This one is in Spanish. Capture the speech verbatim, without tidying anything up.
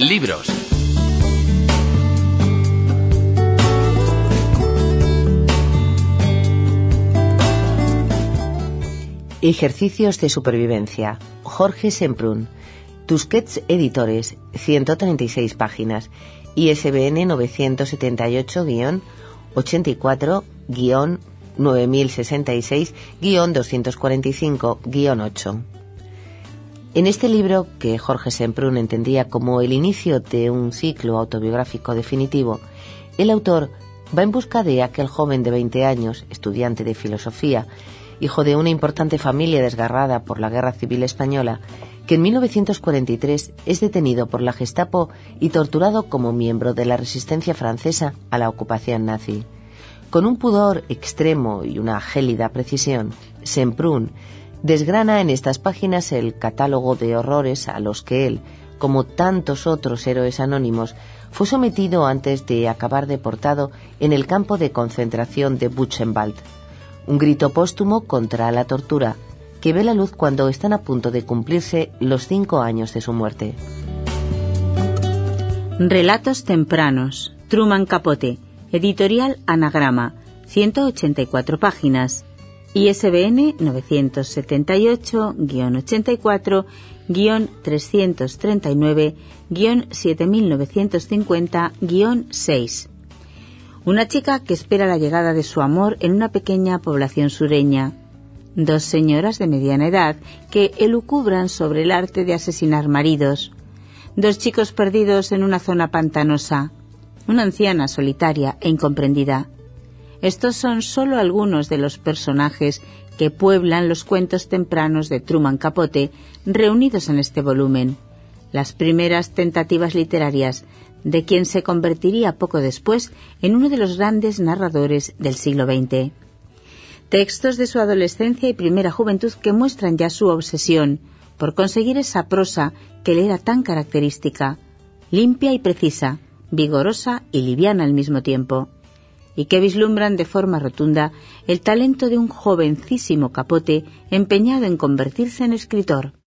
Libros. Ejercicios de supervivencia. Jorge Semprún. Tusquets Editores. ciento treinta y seis páginas. I S B N novecientos setenta y ocho guión ochenta y cuatro guión nueve mil sesenta y seis guión doscientos cuarenta y cinco guión ocho. En este libro, que Jorge Semprún entendía como el inicio de un ciclo autobiográfico definitivo, el autor va en busca de aquel joven de veinte años, estudiante de filosofía, hijo de una importante familia desgarrada por la Guerra Civil Española, que en mil novecientos cuarenta y tres es detenido por la Gestapo y torturado como miembro de la resistencia francesa a la ocupación nazi. Con un pudor extremo y una gélida precisión, Semprún desgrana en estas páginas el catálogo de horrores a los que él, como tantos otros héroes anónimos, fue sometido antes de acabar deportado en el campo de concentración de Buchenwald. Un grito póstumo contra la tortura que ve la luz cuando están a punto de cumplirse los cinco años de su muerte. Relatos tempranos. Truman Capote. Editorial Anagrama. ciento ochenta y cuatro páginas. I S B N novecientos setenta y ocho guión ochenta y cuatro guión trescientos treinta y nueve guión siete mil novecientos cincuenta guión seis. Una chica que espera la llegada de su amor en una pequeña población sureña. Dos señoras de mediana edad que elucubran sobre el arte de asesinar maridos. Dos chicos perdidos en una zona pantanosa. Una anciana solitaria e incomprendida. Estos son solo algunos de los personajes que pueblan los cuentos tempranos de Truman Capote reunidos en este volumen. Las primeras tentativas literarias de quien se convertiría poco después en uno de los grandes narradores del siglo veinte. Textos de su adolescencia y primera juventud que muestran ya su obsesión por conseguir esa prosa que le era tan característica, limpia y precisa, vigorosa y liviana al mismo tiempo, y que vislumbran de forma rotunda el talento de un jovencísimo Capote empeñado en convertirse en escritor.